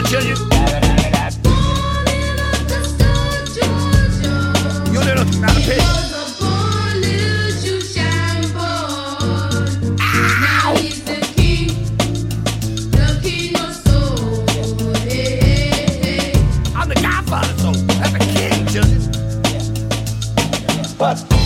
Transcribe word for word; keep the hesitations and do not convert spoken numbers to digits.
children. You little not a pig. I'm the godfather, so that's a king, children. But